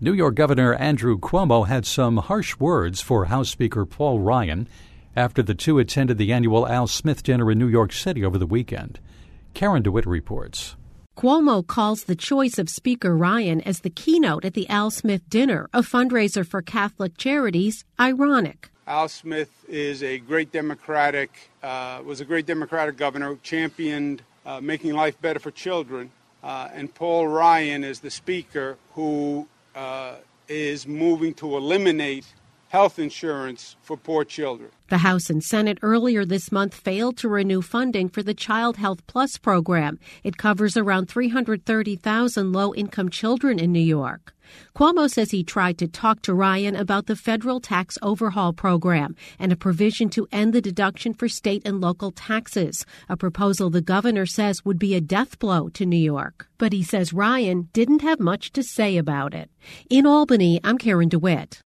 New York Governor Andrew Cuomo had some harsh words for House Speaker Paul Ryan after the two attended the annual Al Smith dinner in New York City over the weekend. Karen DeWitt reports. Cuomo calls the choice of Speaker Ryan as the keynote at the Al Smith dinner, a fundraiser for Catholic charities, ironic. Al Smith is a great was a great Democratic governor who championed making life better for children. And Paul Ryan is the speaker who is moving to eliminate health insurance for poor children. The House and Senate earlier this month failed to renew funding for the Child Health Plus program. It covers around 330,000 low-income children in New York. Cuomo says he tried to talk to Ryan about the federal tax overhaul program and a provision to end the deduction for state and local taxes, a proposal the governor says would be a death blow to New York. But he says Ryan didn't have much to say about it. In Albany, I'm Karen DeWitt.